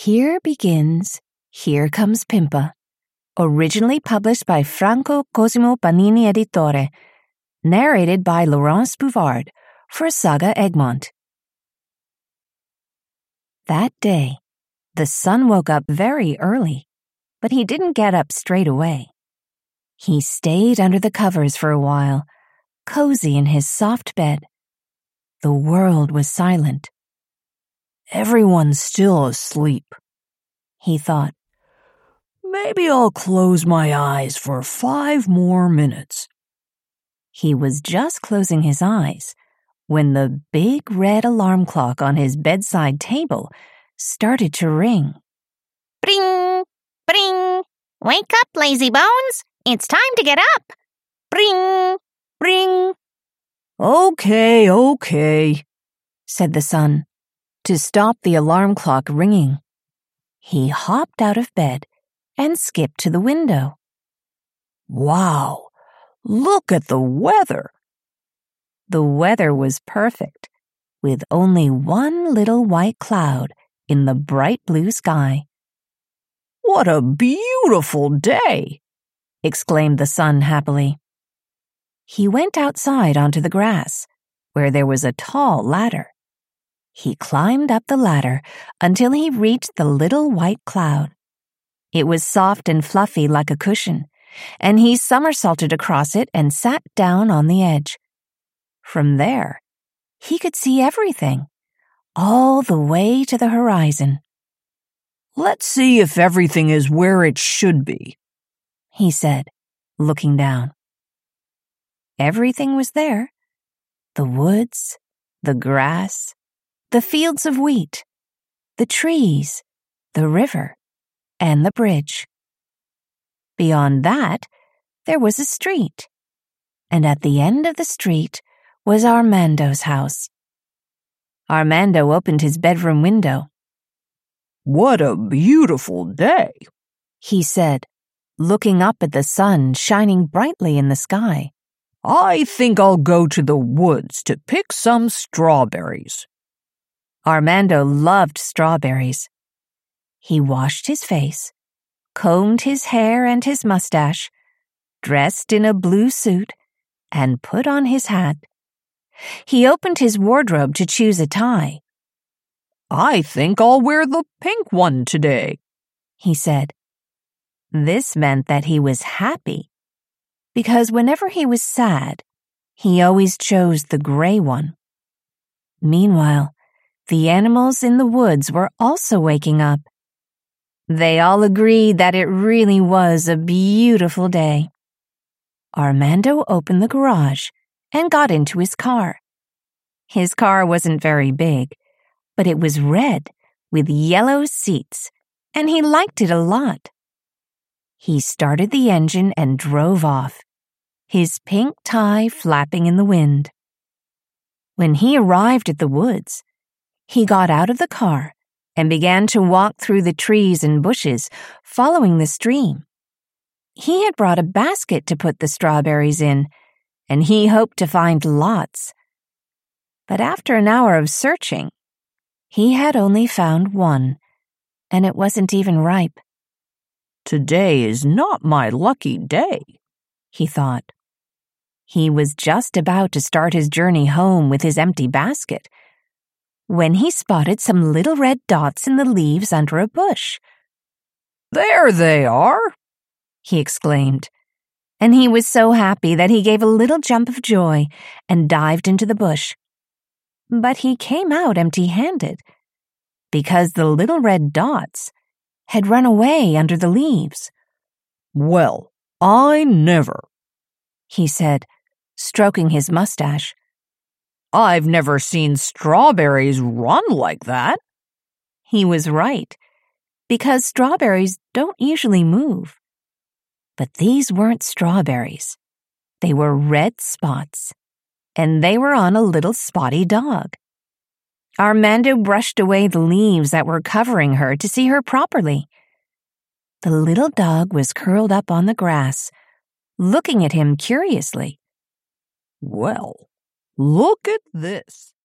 Here begins Here Comes Pimpa, originally published by Franco Cosimo Panini Editore, narrated by Laurence Bouvard for Saga Egmont. That day, the sun woke up very early, but he didn't get up straight away. He stayed under the covers for a while, cozy in his soft bed. The world was silent. Everyone's still asleep, he thought. Maybe I'll close my eyes for 5 more minutes. He was just closing his eyes when the big red alarm clock on his bedside table started to ring. Bring! Bring! Wake up, lazy bones! It's time to get up! Bring! Bring! Okay, said the sun, to stop the alarm clock ringing. He hopped out of bed and skipped to the window. Wow, look at the weather! The weather was perfect, with only one little white cloud in the bright blue sky. What a beautiful day! Exclaimed the sun happily. He went outside onto the grass, where there was a tall ladder. He climbed up the ladder until he reached the little white cloud. It was soft and fluffy like a cushion, and he somersaulted across it and sat down on the edge. From there, he could see everything, all the way to the horizon. Let's see if everything is where it should be, he said, looking down. Everything was there. The woods, the grass, the fields of wheat, the trees, the river, and the bridge. Beyond that, there was a street, and at the end of the street was Armando's house. Armando opened his bedroom window. What a beautiful day, he said, looking up at the sun shining brightly in the sky. I think I'll go to the woods to pick some strawberries. Armando loved strawberries. He washed his face, combed his hair and his mustache, dressed in a blue suit, and put on his hat. He opened his wardrobe to choose a tie. I think I'll wear the pink one today, he said. This meant that he was happy, because whenever he was sad, he always chose the gray one. Meanwhile, the animals in the woods were also waking up. They all agreed that it really was a beautiful day. Armando opened the garage and got into his car. His car wasn't very big, but it was red with yellow seats, and he liked it a lot. He started the engine and drove off, his pink tie flapping in the wind. When he arrived at the woods, he got out of the car and began to walk through the trees and bushes, following the stream. He had brought a basket to put the strawberries in, and he hoped to find lots. But after an hour of searching, he had only found one, and it wasn't even ripe. Today is not my lucky day, he thought. He was just about to start his journey home with his empty basket when he spotted some little red dots in the leaves under a bush. There they are, he exclaimed, and he was so happy that he gave a little jump of joy and dived into the bush. But he came out empty-handed, because the little red dots had run away under the leaves. Well, I never, he said, stroking his mustache. I've never seen strawberries run like that. He was right, because strawberries don't usually move. But these weren't strawberries. They were red spots, and they were on a little spotty dog. Armando brushed away the leaves that were covering her to see her properly. The little dog was curled up on the grass, looking at him curiously. Well, look at this,